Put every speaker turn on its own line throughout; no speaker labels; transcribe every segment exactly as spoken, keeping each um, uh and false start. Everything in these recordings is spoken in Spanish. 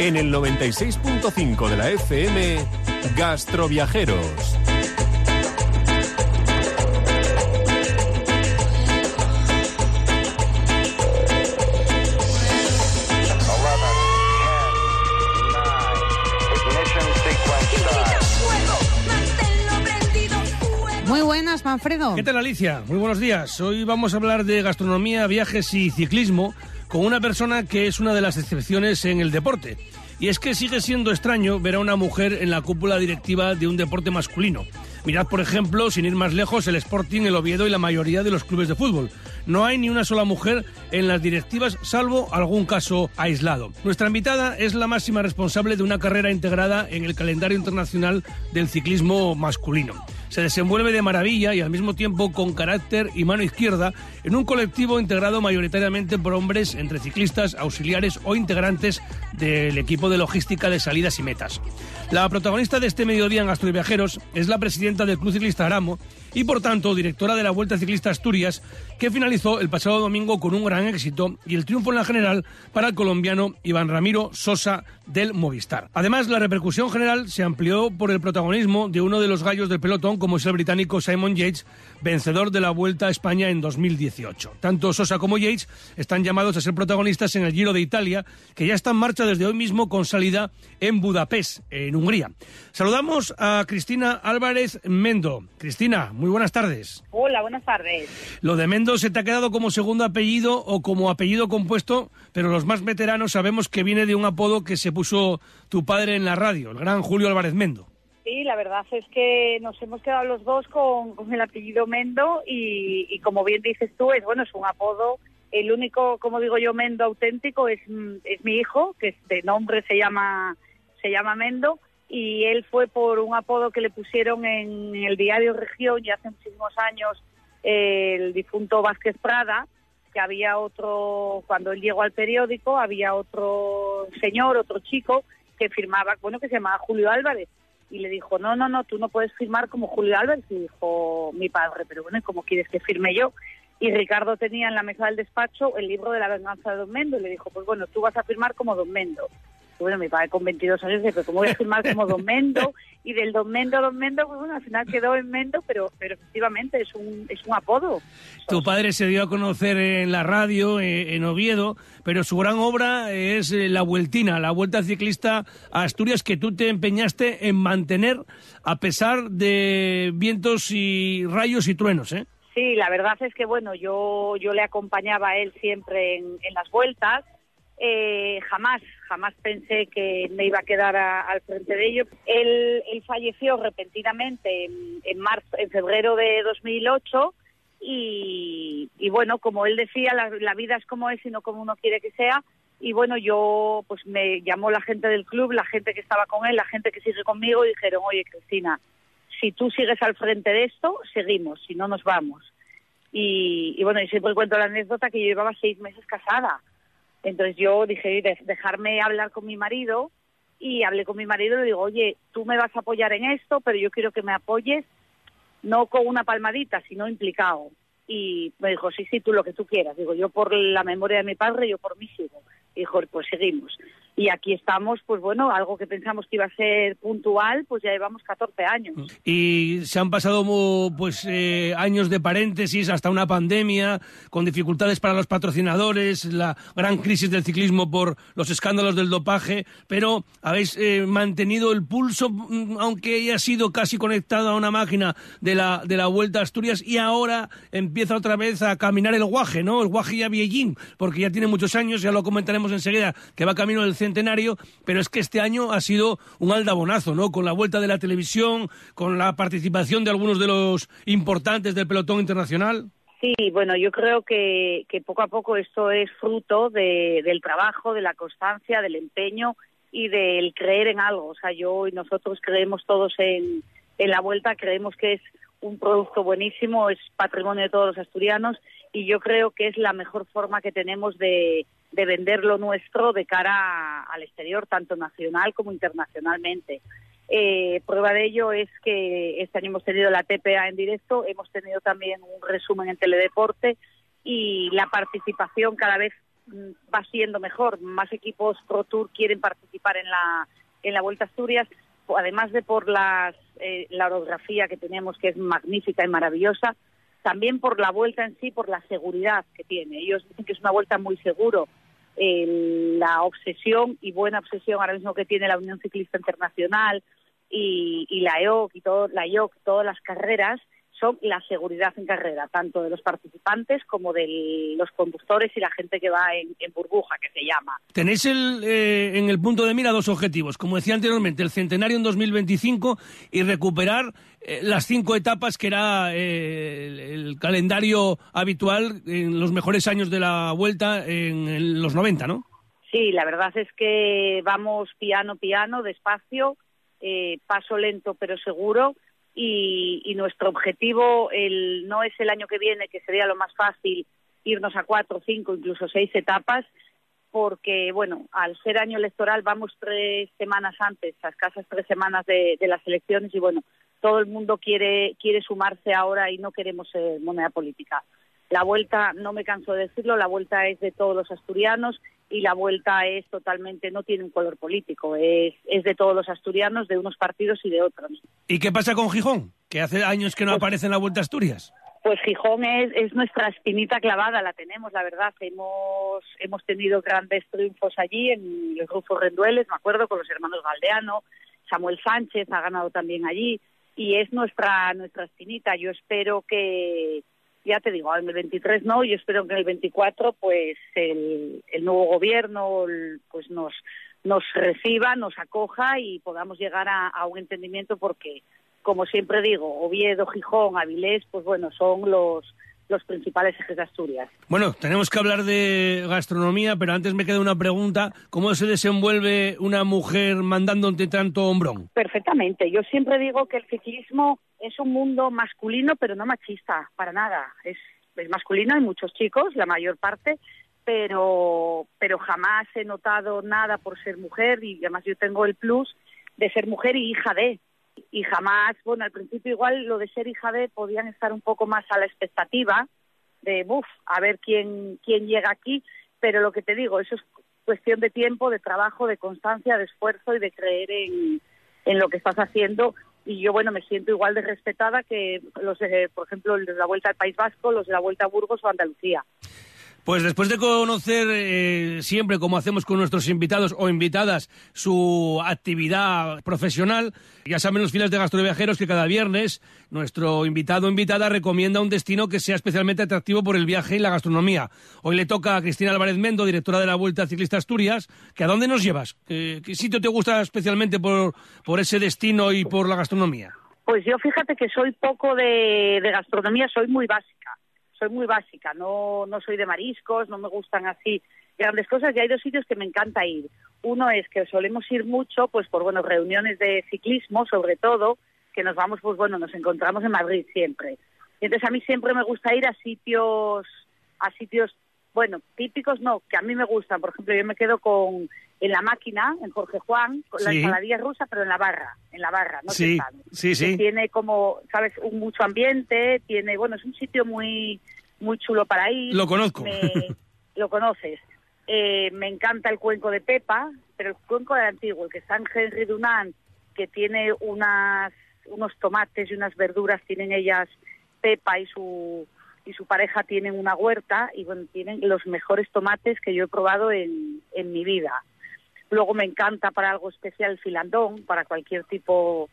En el noventa y seis punto cinco de la F M, Gastroviajeros.
Muy buenas, Manfredo.
¿Qué tal, Alicia? Muy buenos días. Hoy vamos a hablar de gastronomía, viajes y ciclismo con una persona que es una de las excepciones en el deporte. Y es que sigue siendo extraño ver a una mujer en la cúpula directiva de un deporte masculino. Mirad, por ejemplo, sin ir más lejos, el Sporting, el Oviedo y la mayoría de los clubes de fútbol. No hay ni una sola mujer en las directivas, salvo algún caso aislado. Nuestra invitada es la máxima responsable de una carrera integrada en el calendario internacional del ciclismo masculino. Se desenvuelve de maravilla y al mismo tiempo con carácter y mano izquierda en un colectivo integrado mayoritariamente por hombres, entre ciclistas, auxiliares o integrantes del equipo de logística de salidas y metas. La protagonista de este mediodía en Gastroviajeros es la presidenta del Club Ciclista Aramo y, por tanto, directora de la Vuelta Ciclista Asturias, que finalizó el pasado domingo con un gran éxito y el triunfo en la general para el colombiano Iván Ramiro Sosa del Movistar. Además, la repercusión general se amplió por el protagonismo de uno de los gallos del pelotón, como es el británico Simon Yates, vencedor de la Vuelta a España en dos mil dieciocho. Tanto Sosa como Yates están llamados a ser protagonistas en el Giro de Italia, que ya está en marcha desde hoy mismo con salida en Budapest, en Hungría. Saludamos a Cristina Álvarez Mendo. Cristina, muy buenas tardes.
Hola, buenas tardes.
Lo de Mendo se te ha quedado como segundo apellido o como apellido compuesto, pero los más veteranos sabemos que viene de un apodo que se puso tu padre en la radio, el gran Julio Álvarez Mendo.
Sí, la verdad es que nos hemos quedado los dos con, con el apellido Mendo y, y como bien dices tú, es bueno, es un apodo. El único, como digo yo, Mendo auténtico es, es mi hijo, que de nombre se llama se llama Mendo, y él fue por un apodo que le pusieron en el diario Región ya hace muchísimos años, eh, el difunto Vázquez Prada, que había otro, cuando él llegó al periódico, había otro señor, otro chico, que firmaba, bueno, que se llamaba Julio Álvarez. Y le dijo, no, no, no, tú no puedes firmar como Julio Álvarez. Y dijo mi padre, pero bueno, ¿cómo quieres que firme yo? Y Ricardo tenía en la mesa del despacho el libro de la venganza de Don Mendo. Y le dijo, pues bueno, tú vas a firmar como Don Mendo. Y bueno, mi padre con veintidós años dice, pero ¿cómo voy a firmar como Don Mendo? Y del Don Mendo a Don Mendo, pues bueno, al final quedó en Mendo, pero, pero efectivamente es un, es un apodo.
Tu padre se dio a conocer en la radio, en Oviedo, pero su gran obra es La Vueltina, la Vuelta Ciclista a Asturias, que tú te empeñaste en mantener a pesar de vientos y rayos y truenos, ¿eh?
Sí, la verdad es que, bueno, yo, yo le acompañaba a él siempre en, en las vueltas. Eh, jamás, jamás pensé que me iba a quedar a, al frente de ello. Él, él falleció repentinamente en, en marzo, en febrero de dos mil ocho y, y bueno, como él decía, la, la vida es como es y no como uno quiere que sea. Y bueno, yo, pues me llamó la gente del club, la gente que estaba con él, la gente que sigue conmigo y dijeron, oye, Cristina, si tú sigues al frente de esto, seguimos, si no nos vamos. Y, y bueno, y siempre cuento la anécdota que yo llevaba seis meses casada. Entonces yo dije, dejarme hablar con mi marido, y hablé con mi marido y le digo, oye, tú me vas a apoyar en esto, pero yo quiero que me apoyes no con una palmadita, sino implicado. Y me dijo, sí, sí, tú lo que tú quieras. Digo, yo por la memoria de mi padre, yo por mí sigo. Y dijo, pues seguimos. Y aquí estamos, pues bueno, algo que pensamos que iba a ser puntual, pues ya llevamos catorce años.
Y se han pasado pues eh, años de paréntesis, hasta una pandemia, con dificultades para los patrocinadores, la gran crisis del ciclismo por los escándalos del dopaje, pero habéis eh, mantenido el pulso, aunque haya sido casi conectado a una máquina de la, de la Vuelta a Asturias, y ahora empieza otra vez a caminar el guaje, ¿no? El guaje ya viejín, porque ya tiene muchos años, ya lo comentaremos enseguida, que va camino del centenario, pero es que este año ha sido un aldabonazo, ¿no? Con la vuelta de la televisión, con la participación de algunos de los importantes del pelotón internacional.
Sí, bueno, yo creo que, que poco a poco esto es fruto de, del trabajo, de la constancia, del empeño y del creer en algo. O sea, yo y nosotros creemos todos en, en la Vuelta, creemos que es un producto buenísimo, es patrimonio de todos los asturianos, y yo creo que es la mejor forma que tenemos de, de vender lo nuestro de cara a, al exterior, tanto nacional como internacionalmente. Eh, prueba de ello es que este año hemos tenido la T P A en directo, hemos tenido también un resumen en Teledeporte, y la participación cada vez va siendo mejor, más equipos Pro Tour quieren participar en la en la Vuelta a Asturias, además de por las eh, la orografía que tenemos, que es magnífica y maravillosa, también por la vuelta en sí, por la seguridad que tiene. Ellos dicen que es una vuelta muy seguro. Eh, la obsesión y buena obsesión ahora mismo que tiene la Unión Ciclista Internacional y, y la E O C y todo, la I O C, todas las carreras, son la seguridad en carrera, tanto de los participantes como de los conductores y la gente que va en, en burbuja, que se llama.
Tenéis el, eh, en el punto de mira dos objetivos, como decía anteriormente, el centenario en dos mil veinticinco y recuperar eh, las cinco etapas que era eh, el, el calendario habitual en los mejores años de la Vuelta en, en los noventa, ¿no?
Sí, la verdad es que vamos piano, piano, despacio, eh, paso lento pero seguro. Y, y nuestro objetivo el, no es el año que viene, que sería lo más fácil, irnos a cuatro, cinco, incluso seis etapas, porque, bueno, al ser año electoral vamos tres semanas antes, a escasas tres semanas de, de las elecciones, y bueno, todo el mundo quiere quiere sumarse ahora y no queremos ser moneda política. La Vuelta, no me canso de decirlo, la Vuelta es de todos los asturianos y la Vuelta es totalmente, no tiene un color político, es, es de todos los asturianos, de unos partidos y de otros.
¿Y qué pasa con Gijón, que hace años que no
pues,
aparece en la Vuelta a Asturias?
Pues Gijón es, es nuestra espinita clavada, la tenemos, la verdad. Hemos hemos tenido grandes triunfos allí, en los Rufo Rendueles, me acuerdo, con los hermanos Galdeano, Samuel Sánchez ha ganado también allí, y es nuestra nuestra espinita. Yo espero que... Ya te digo, en el veintitrés no, yo espero que en el veinticuatro pues el, el nuevo gobierno pues nos nos reciba, nos acoja y podamos llegar a, a un entendimiento, porque, como siempre digo, Oviedo, Gijón, Avilés, pues bueno, son los los principales ejes de Asturias.
Bueno, tenemos que hablar de gastronomía, pero antes me queda una pregunta. ¿Cómo se desenvuelve una mujer mandando ante tanto hombrón?
Perfectamente. Yo siempre digo que el ciclismo es un mundo masculino, pero no machista, para nada. Es, es masculino, hay muchos chicos, la mayor parte, pero, pero jamás he notado nada por ser mujer, y además yo tengo el plus de ser mujer y hija de... Y jamás, bueno, al principio igual lo de ser hija de podían estar un poco más a la expectativa de, buf, a ver quién quién llega aquí, pero lo que te digo, eso es cuestión de tiempo, de trabajo, de constancia, de esfuerzo y de creer en, en lo que estás haciendo. Y yo, bueno, me siento igual de respetada que los de, por ejemplo, los de la Vuelta al País Vasco, los de la Vuelta a Burgos o Andalucía.
Pues después de conocer eh, siempre, como hacemos con nuestros invitados o invitadas, su actividad profesional, ya saben los filas de Gastroviajeros que cada viernes nuestro invitado o invitada recomienda un destino que sea especialmente atractivo por el viaje y la gastronomía. Hoy le toca a Cristina Álvarez Mendo, directora de la Vuelta Ciclista Asturias, que ¿a dónde nos llevas? ¿Qué, qué sitio te gusta especialmente por, por ese destino y por la gastronomía?
Pues yo fíjate que soy poco de, de gastronomía, soy muy básica. Soy muy básica, no no soy de mariscos, no me gustan así grandes cosas, y hay dos sitios que me encanta ir. Uno es que solemos ir mucho, pues por bueno, reuniones de ciclismo, sobre todo, que nos vamos, pues bueno, nos encontramos en Madrid siempre. Y entonces a mí siempre me gusta ir a sitios, a sitios, bueno, típicos no, que a mí me gustan. Por ejemplo, yo me quedo con en La Máquina, en Jorge Juan, con la
sí.
ensaladilla rusa, pero en la barra, en la barra, no
sí,
sé
sí, sí.
Tiene como, sabes, un mucho ambiente, tiene, bueno, es un sitio muy muy chulo para ir.
Lo conozco.
Me, lo conoces. Eh, me encanta el cuenco de Pepa, pero el cuenco del antiguo, el que está en Henry Dunant, que tiene unas unos tomates y unas verduras, tienen ellas, Pepa y su y su pareja tienen una huerta, y bueno, tienen los mejores tomates que yo he probado en, en mi vida. Luego me encanta para algo especial el filandón, para cualquier tipo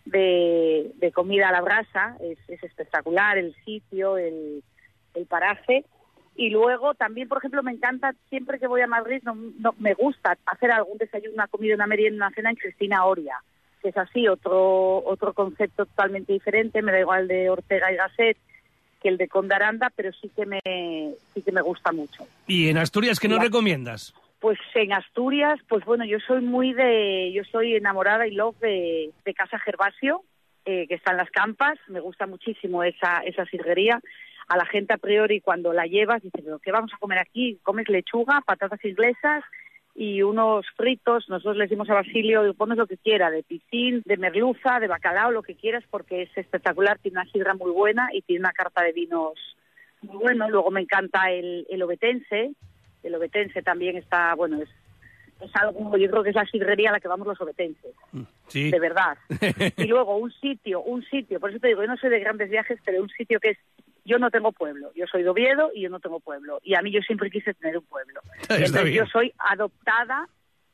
de, de comida a la brasa, es, es espectacular el sitio, el, el paraje. Y luego también, por ejemplo, me encanta, siempre que voy a Madrid, no, no me gusta hacer algún desayuno, una comida, una merienda, una cena en Cristina Oria, que es así, otro otro concepto totalmente diferente, me da igual de Ortega y Gasset que el de Conde Aranda, pero sí que me sí que me gusta mucho.
¿Y en Asturias qué nos recomiendas?
Pues en Asturias, pues bueno, yo soy muy de, yo soy enamorada y love de, de Casa Gervasio, eh, que está en Las Campas, me gusta muchísimo esa esa sidrería. A la gente a priori cuando la llevas dice, pero ¿qué vamos a comer aquí? Comes lechuga, patatas inglesas y unos fritos. Nosotros le decimos a Basilio, pones lo que quiera, de piscín, de merluza, de bacalao, lo que quieras, porque es espectacular, tiene una sidra muy buena y tiene una carta de vinos muy bueno. Luego me encanta el, el obetense, El obetense también está, bueno, es, es algo, yo creo que es la sidrería a la que vamos los obetenses,
sí.
De verdad. Y luego un sitio, un sitio, por eso te digo, yo no soy de grandes viajes, pero un sitio que es, yo no tengo pueblo, yo soy de Oviedo y yo no tengo pueblo, y a mí yo siempre quise tener un pueblo. Entonces yo soy adoptada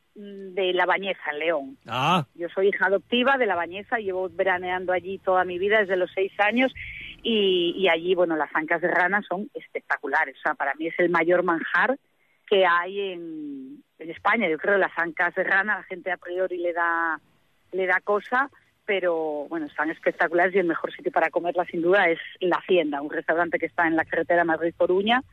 de La Bañeza, en León.
Ah.
Yo soy hija adoptiva de La Bañeza, llevo veraneando allí toda mi vida desde los seis años y, y allí, bueno, las ancas de rana son espectaculares. O sea, para mí es el mayor manjar que hay en, en España. Yo creo que las ancas de rana, la gente a priori le da, le da cosa, pero bueno, están espectaculares y el mejor sitio para comerla sin duda es La Hacienda, un restaurante que está en la carretera Madrid-Coruña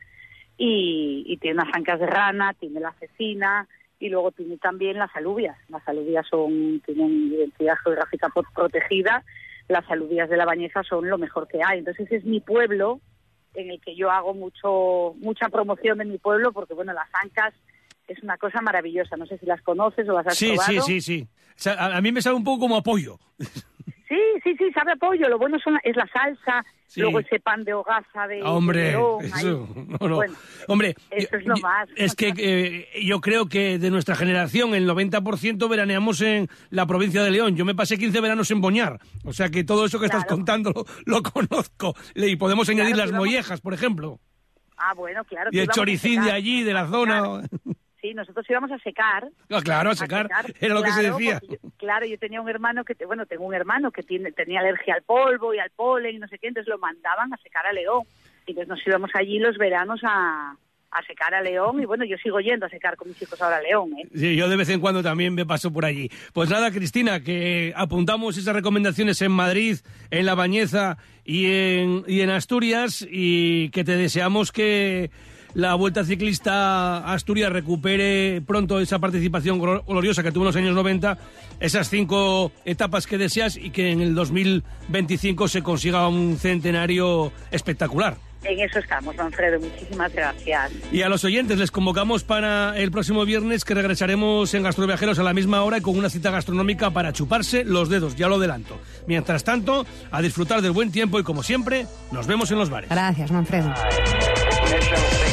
y, y tiene unas ancas de rana, tiene la cecina y luego tiene también las alubias. Las alubias son, tienen identidad geográfica protegida, las alubias de La Bañeza son lo mejor que hay. Entonces ese es mi pueblo, en el que yo hago mucho mucha promoción de mi pueblo, porque bueno, las ancas es una cosa maravillosa. No sé si las conoces o las has
sí,
probado.
Sí, sí, sí. O sea, a, a mí me sabe un poco como a pollo.
Sí, sí, sí, sabe a pollo. Lo bueno son, es la salsa, sí. Luego ese pan de hogaza de,
Hombre,
de León.
Eso, no, no.
Bueno,
Hombre,
eso
yo,
es lo más.
Es que eh, yo creo que de nuestra generación el noventa por ciento veraneamos en la provincia de León. Yo me pasé quince veranos en Boñar. O sea que todo eso que claro. estás contando lo, lo conozco. Y podemos añadir claro, las vamos... mollejas, por ejemplo.
Ah, bueno, claro.
Y el choricín de allí, de la zona.
Sí, nosotros íbamos a secar.
Ah, claro, a secar, a secar. Era lo claro, que se decía.
Yo, claro, yo tenía un hermano que, bueno, tengo un hermano que tiene, tenía alergia al polvo y al polen y no sé qué, entonces lo mandaban a secar a León. Y entonces nos íbamos allí los veranos a, a secar a León y bueno, yo sigo yendo a secar con mis hijos ahora a León, ¿eh?
Sí, yo de vez en cuando también me paso por allí. Pues nada, Cristina, que apuntamos esas recomendaciones en Madrid, en La Bañeza y en, y en Asturias y que te deseamos que la Vuelta Ciclista a Asturias recupere pronto esa participación gloriosa que tuvo en los años noventa, esas cinco etapas que deseas y que en el dos mil veinticinco se consiga un centenario espectacular.
En eso estamos, Manfredo. Muchísimas gracias.
Y a los oyentes les convocamos para el próximo viernes, que regresaremos en Gastroviajeros a la misma hora y con una cita gastronómica para chuparse los dedos, ya lo adelanto. Mientras tanto, a disfrutar del buen tiempo y como siempre, nos vemos en los bares.
Gracias, Manfredo.